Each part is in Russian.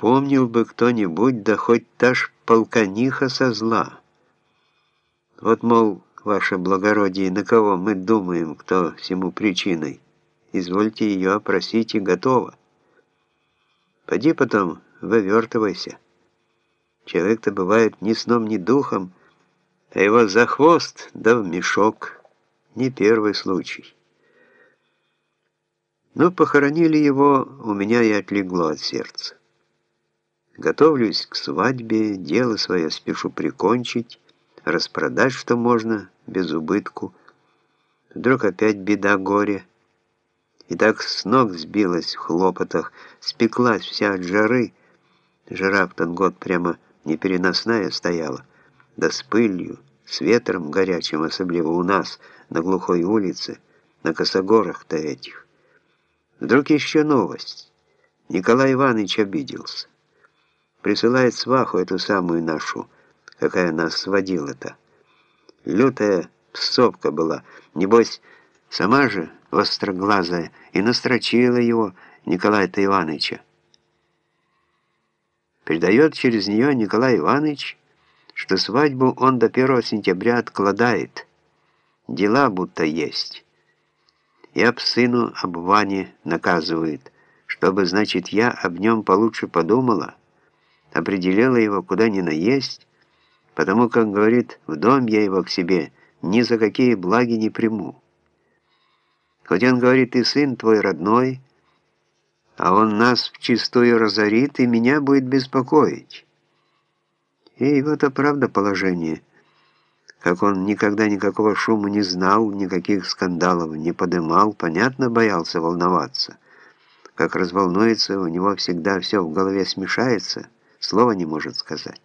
Помнил бы кто-нибудь, да хоть та ж полканиха со зла. Вот, мол, ваше благородие, на кого мы думаем, кто всему причиной. Извольте ее опросить, и готово. Поди потом, вывертывайся. Человек-то бывает ни сном, ни духом, а его за хвост да в мешок. Не первый случай. Но похоронили его, у меня и отлегло от сердца. Готовлюсь к свадьбе, дело свое спешу прикончить, распродать, что можно, без убытку. Вдруг опять беда, горе. И так с ног сбилась в хлопотах, спеклась вся от жары. Жара в тот год прямо непереносная стояла, да с пылью, с ветром горячим, особливо у нас, на глухой улице, на косогорах-то этих. Вдруг еще новость. Николай Иванович обиделся. Присылает сваху эту самую нашу, какая нас сводила-то. Лютая псовка была, небось, сама же востроглазая, и настрочила его, Николая-то Ивановича. Передает через нее Николай Иванович, что свадьбу он до 1 сентября откладает. Дела будто есть. И об сыну, об Ване наказывает, чтобы, значит, я об нем получше подумала, определила его куда ни наесть, потому как, говорит, в дом я его к себе ни за какие благи не приму. Хоть он, говорит, и сын твой родной, а он нас вчистую разорит и меня будет беспокоить. И его-то правда положение, как он никогда никакого шума не знал, никаких скандалов не подымал, понятно, боялся волноваться. Как разволнуется, у него всегда все в голове смешается, слова не может сказать.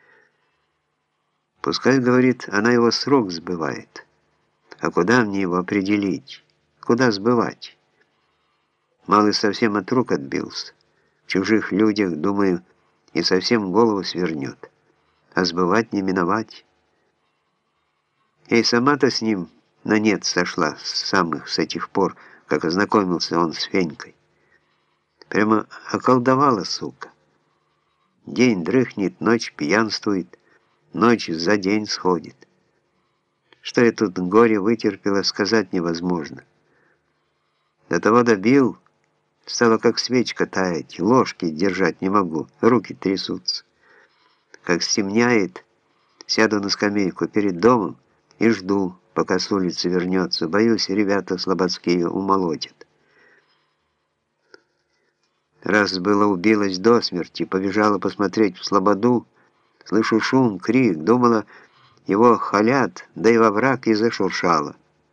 Пускай, говорит, она его срок сбывает. А куда мне его определить? Куда сбывать? Малый совсем от рук отбился. В чужих людях, думаю, и совсем голову свернет. А сбывать не миновать. Я и сама-то с ним на нет сошла с этих пор, как ознакомился он с Фенькой. Прямо околдовала, сука. День дрыхнет, ночь пьянствует, ночь за день сходит. Что я тут горе вытерпела, сказать невозможно. До того добил, стало как свечка таять, ложки держать не могу, руки трясутся. Как стемняет, сяду на скамейку перед домом и жду, пока с улицы вернется. Боюсь, ребята слободские умолотят. Раз было убилась до смерти, побежала посмотреть в слободу, слышу шум, крик, думала, его халят, да и во враг и зашуршала.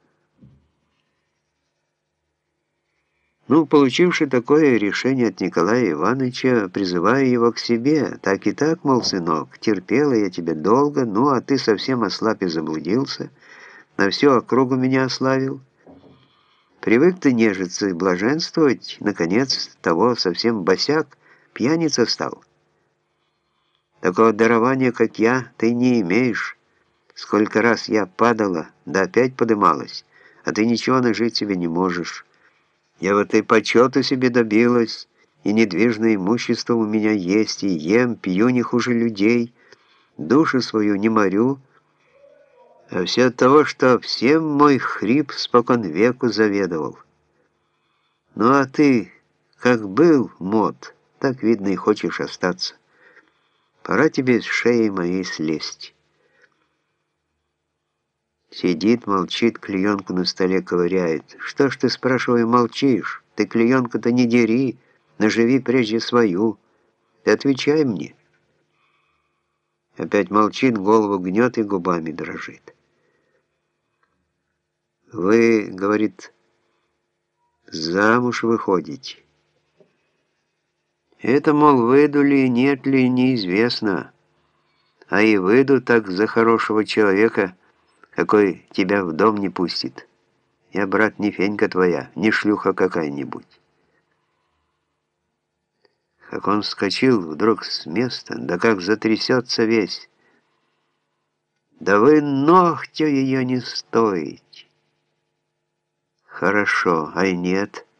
Ну, получивши такое решение от Николая Ивановича, призываю его к себе. Так и так, мол, сынок, терпела я тебя долго, ну, а ты совсем ослаб и заблудился, на всю округу меня ославил. Привык ты нежиться и блаженствовать, наконец, того совсем босяк, пьяница стал. Такого дарования, как я, ты не имеешь. Сколько раз я падала, да опять подымалась, а ты ничего нажить себе не можешь. Я вот и почету себе добилась, и недвижное имущество у меня есть, и ем, пью не хуже людей, душу свою не морю, а все от того, что всем мой хрип спокон веку заведовал. Ну а ты, как был мод, так, видно, и хочешь остаться. Пора тебе с шеи моей слезть. Сидит, молчит, клеенку на столе ковыряет. Что ж ты, спрашиваю, молчишь? Ты клеенку-то не дери, наживи прежде свою. Ты отвечай мне. Опять молчит, голову гнет и губами дрожит. Вы, говорит, замуж выходите. Это, мол, выйду ли, нет ли, неизвестно. А и выйду так за хорошего человека, какой тебя в дом не пустит. Я, брат, не фенька твоя, не шлюха какая-нибудь. Как он вскочил вдруг с места, да как затрясется весь. Да вы ногтю ее не стоите. Хорошо, ай нет.